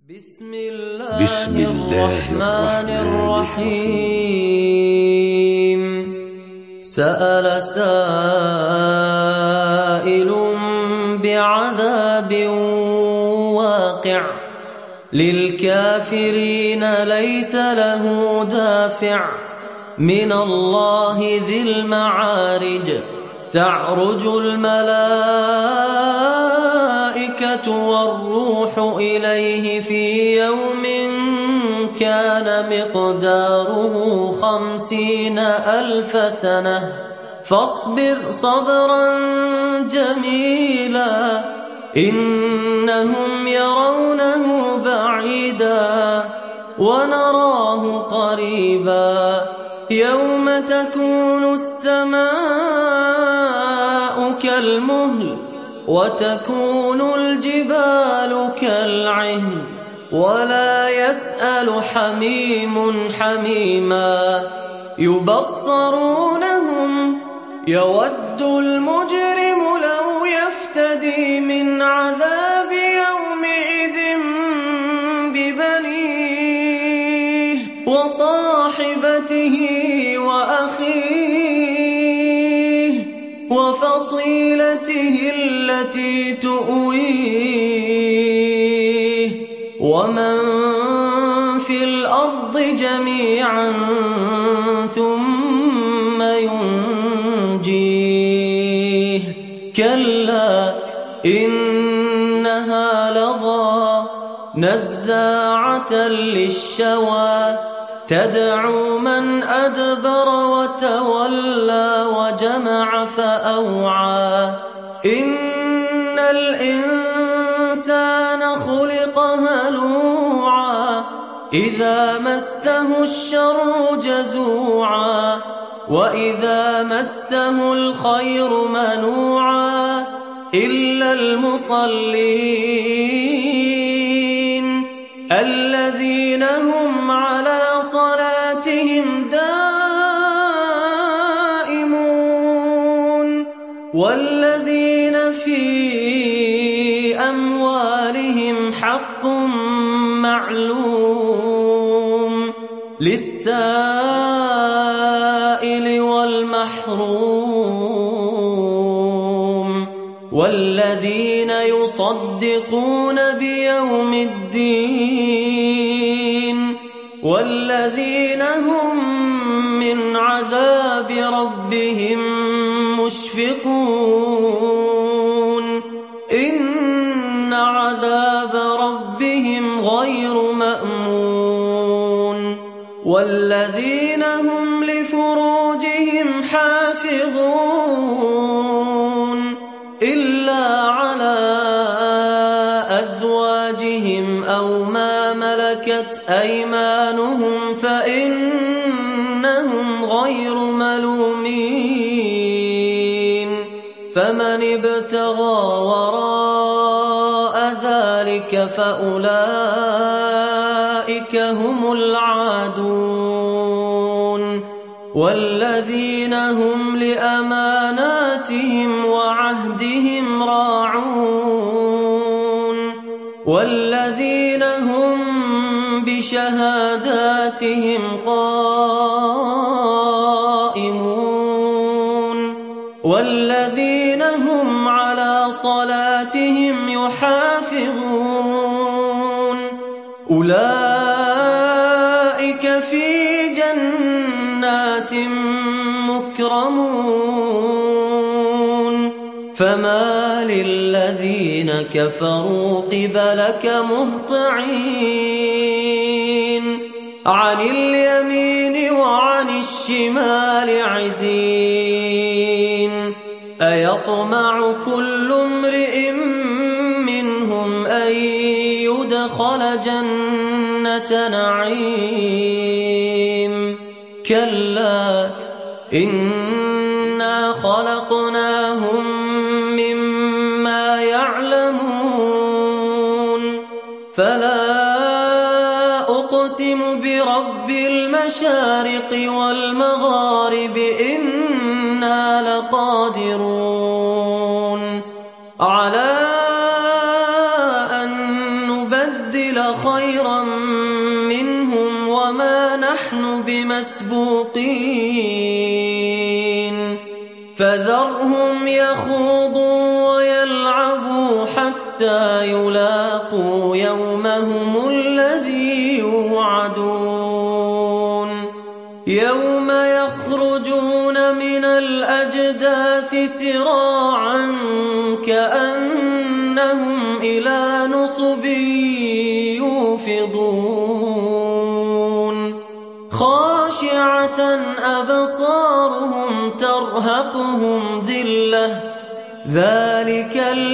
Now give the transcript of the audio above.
بسم الله الرحمن الرحيم. سأل سائل بعذاب واقع للكافرين ليس له دافع من الله ذي المعارج. تعرج الملائكة والروح إليه في يوم كان مقداره 50,000 سنة فاصبر صبرا جميلا إنهم يرونه بعيدا ونراه قريبا يوم تكون السماء كالمهل وتكون الجبال كالعهن ولا يسأل حميم حميما يبصرونهم يود المجرم لو يفتدي من عذاب يومئذ ببنيه وصاحبته وأخيه وفصيلته التي تؤويه ومن في الأرض جميعا ثم ينجيه كلا إنها لظى نزاعة للشوى تدعو من أدبر وتولى وجمع فأوعى إن الإنسان خلق هلوعا إذا مسه الشر جزوعا وإذا مسه الخير منوعا إلا المصلين الذين هم على صلاتهم دائمون والذين في أموالهم حق معلوم للسائل والمحروم والذين يصدقون بيوم الدين والذين هم من عذاب ربهم مشفقون إن عذاب ربهم غير مأمون والذين هم لفروجهم حافظون إلا على أزواجهم أو ما ملكت أيمانهم فإنهم غير ملومين فمن ابتغى وراء ذلك فأولئك هم العادون والذين هم لأماناتهم وعهدهم راعون والذين هم بشهاداتهم قائمون والذين هم على صلاتهم يحافظون أولئك في جنات مكرمون فما للذين كفروا قبلك مهطعين عن اليمين وعن الشمال عزين أيطمع كل امرئ منهم أن يدخل جنة نعيم كلا إنا خلقناهم مما يعلمون فلا أقسم برب المشارق والمغارب إنا لقادرون على أن نبدل خيرا منهم وما نحن بمسبوقين فذرهم يخوضوا ويلعبوا حتى يلاقوا يومهم الذي يوعدون يوم يخرجون من الأجداث سراعا كأنهم إلى نصب يوفضون خاشعة أبصارهم ترهقهم ذلة ذلك